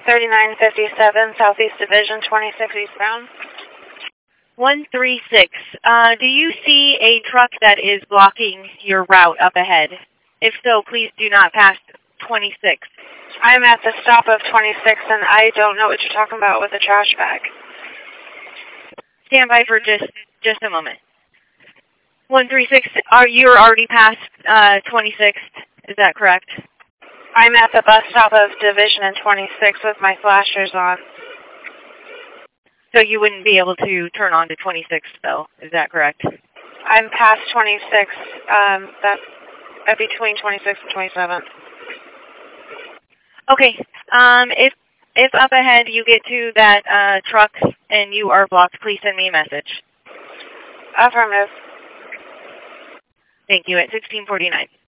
3957 Southeast Division, 26 eastbound. 136. Do you see a truck that is blocking your route up ahead? If so, please do not pass 26. I'm at the stop of 26, and I don't know what you're talking about with a trash bag. Stand by for just a moment. 136, you're already past 26, is that correct? I'm at the bus stop of Division and 26 with my flashers on. So you wouldn't be able to turn on to 26, though, is that correct? I'm past 26, that's between 26 and 27. Okay, if up ahead you get to that truck and you are blocked, please send me a message. Affirmative. Thank you, at 1649.